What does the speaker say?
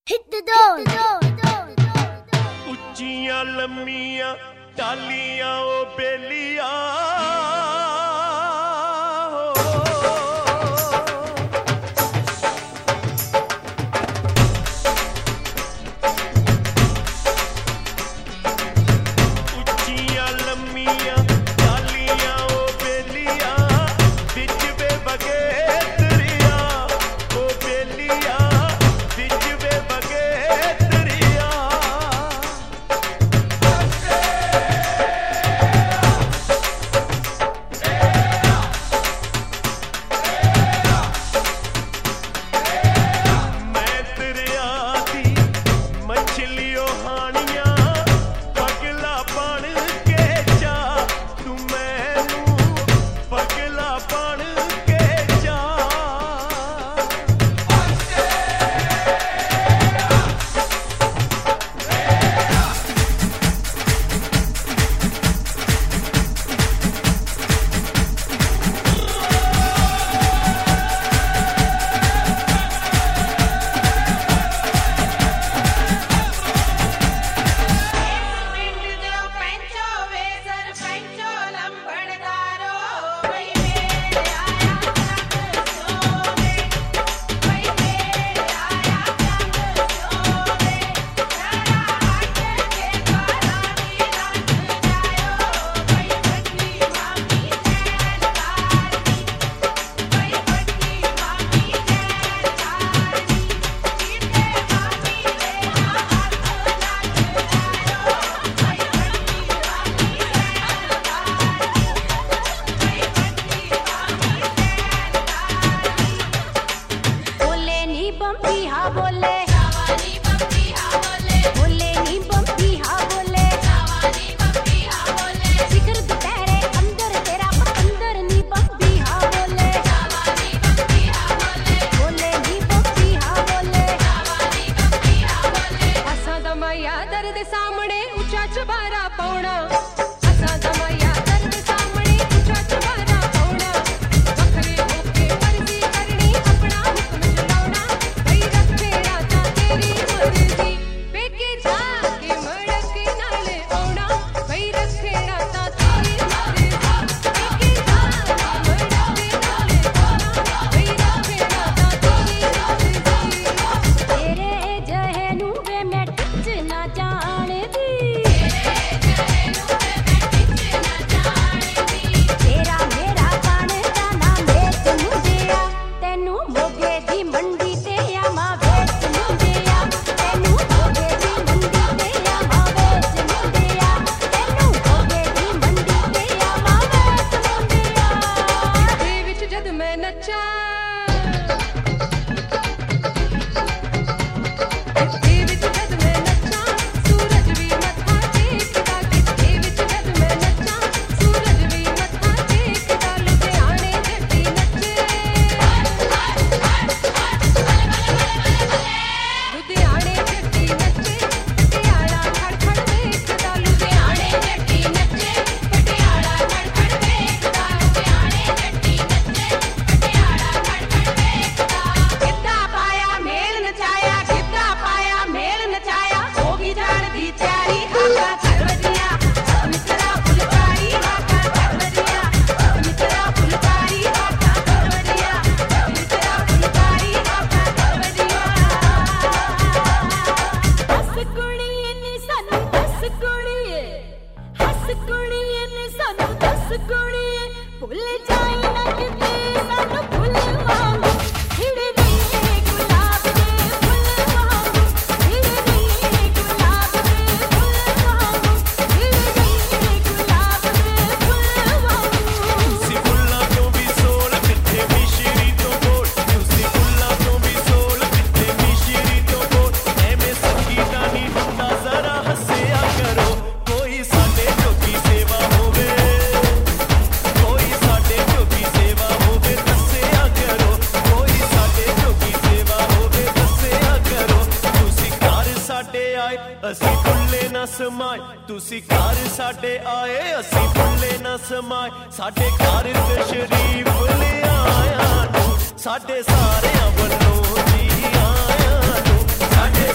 Hit the door. ਉੱਚੀਆਂ ਲੰਮੀਆਂ ਟਾਲੀਆਂ ਉਹ ਬੇਲੀਆਂ ਉੱਚੀਆਂ ਲੰਮੀਆਂ ਟਾਲੀਆਂ ਉਹ ਬੇਲੀਆਂ ਵਿੱਚ ਵੇ ਬਗੇ ਦਰਿਆ ਉਹ ਬੇਲੀਆਂ ਵਿੱਚ ਵੇ ਬਗੇ ਦਰਿਆ ਮੈਂ ਦਰਿਆ ਦੀ ਮਛਲੀਓ ਹਾਣੀਆਂ ਪਗਲਾ ਬਣ ਕੇ ਜਾ ਤੂੰ ਮੈਨੂੰ ਪਗਲਾ ਬਣ ਕੇ ਜਾ बोले नी बम्पी हा बोले बोले नी बम्पी हा बोले जिक्र दोपहरे अंदर तेरा अंदर नी बम्पी हा बोले बोले नी बम्पी हा बोले असां दा माया दर्द सामने ऊंचा चबारा पाउणा असां दा माया दर्द सामने ऊंचा चबारा पाउणा वखरे होके मर्जी करनी अपना हुक्म चलाउणा भई रखे राता तेरी मर्जी पेके जाके मड़क नाल आउणा भई रखे राता तेरी मर्जी पेके जाके मड़क नाल आउणा भई रखे राता तेरी मर्जी तेरे जहनू वे मैं टच ना जानदी तेरा मेरा बन जाना मेच मुंडिया तेनू मोगे दी मंडी ते आमा वेच मुंडिया तेनू मोगे दी मंडी ते आमा वेच मुंडिया तेनू मोगे दी मंडी ते आमा वेच मुंडिया ਦੇ ਵਿੱਚ ਜਦ ਮੈਂ ਨੱਚਾਂ ਦੇ ਵਿੱਚ ਜਦ ਮੈਂ ਨੱਚਾਂ ਸੂਰਜ ਵੀ ਮੱਥਾ ਟੇਕਦਾ ਕਿਤੇ ਵਿੱਚ ਜਦ ਮੈਂ ਨੱਚਾਂ ਸੂਰਜ ਵੀ ਮੱਥਾ ਟੇਕਦਾ ਲੁਧਿਆਣੇ ਜੱਟੀ ਨੱਚੇ ਲੁਧਿਆਣੇ ਜੱਟੀ ਨੱਚੇ ਪਟਿਆਲਾ ਖੜਖੜ ਵੇਖਦਾ ਲੁਧਿਆਣੇ ਜੱਟੀ ਨੱਚੇ ਪਟਿਆਲਾ ਖੜਖੜ ਵੇਖਦਾ ਲੁਧਿਆਣੇ ਜੱਟੀ ਨੱਚੇ ਪਟਿਆਲਾ ਖੜਖੜ ਵੇਖਦਾ ਗਿੱਧਾ ਪਾਇਆ ਮੇਲ ਨਚਾਇਆ ਗਿੱਧਾ ਪਾਇਆ ਮੇਲ ਨਚਾਇਆ ਹੋ ਗਈ ਜਾਣ ਦੀ ਤਿਆਰੀ ਹਾਕਾ ਕਰ ਵਜਿਆ ਮਿੱਤਰਾ ਫੁਲਕਾਰੀ ਹਾਕਾ ਕਰ ਵਜਿਆ ਮਿੱਤਰਾ ਫੁਲਕਾਰੀ ਹਾਕਾ ਕਰ ਵਜਿਆ ਮਿੱਤਰਾ ਫੁਲਕਾਰੀ ਹਾਕਾ ਕਰ ਵਜਿਆ ਹੱਸ ਕੁੜੀਏ ਨੀ ਸਾਨੂੰ ਦੱਸ ਕੁੜੀਏ ਹੱਸ ਕੁੜੀਏ ਨੀ ਸਾਨੂੰ ਦੱਸ ਕੁੜੀਏ ਭੁੱਲ ਜਾਈ ਨਾ ਕਿਤੇ ਸਾਨੂੰ ਭੁੱਲ ਵਾਂਗੂ ਖਿੜਦੀ ਗੁਲਾਬ ਦੇ ਫੁੱਲ ਵਾਂਗੂ ਖਿੜਦੀ ਗੁਲਾਬ ਦੇ ਫੁੱਲ ਵਾਂਗੂ ਖਿੜਦੀ ਗੁਲਾਬ ਦੇ ਫੁੱਲ ਵਾਂਗੂ ਤੁਸੀਂ ਫੁੱਲਾਂ ਤੋਂ ਵੀ ਸੋਲ ਕਿੱਥੇ ਮਿਸ਼ਰੀ ਤੋਂ ਬੋਲ ਤੁਸੀਂ ਫੁੱਲਾਂ ਤੋਂ ਵੀ ਸੋਲ ਕਿੱਥੇ ਮਿਸ਼ਰੀ ਤੋਂ ਬੋਲ ਐਵੇਂ ਸੰਗੀਤਾ ਨਹੀਂ ਹੁੰਦਾ ਜ਼ਰਾ ਹੱਸਿਆ ਕਰੋ ਕੋਈ ਸਾਡੇ ਜੋਗੀ ਸੇਵਾ ਹੋਵੇ ਕੋਈ ਸਾਡੇ ਜੋਗੀ ਸੇਵਾ ਹੋਵੇ ਦੱਸਿਆ ਕਰੋ ਕੋਈ ਸਾਡੇ ਜੋਗੀ ਸੇਵਾ ਹੋਵੇ ਦੱਸਿਆ ਕਰੋ ਤੁਸੀਂ ਘਰ ਸਾਡੇ ਆਏ ਅਸੀਂ ਫੁੱਲੇ ਨਾ ਸਮਾਏ ਤੁਸੀਂ ਘਰ ਸਾਡੇ ਆਏ ਅਸੀਂ ਫੁੱਲੇ ਨਾ ਸਮਾਏ ਸਾਡੇ ਘਰ ਤਸ਼ਰੀਫ ਲਿਆਇਆ ਨੂੰ ਸਾਡੇ ਸਾਰਿਆਂ ਵੱਲੋਂ ਜੀ ਆਇਆਂ ਨੂੰ ਸਾਡੇ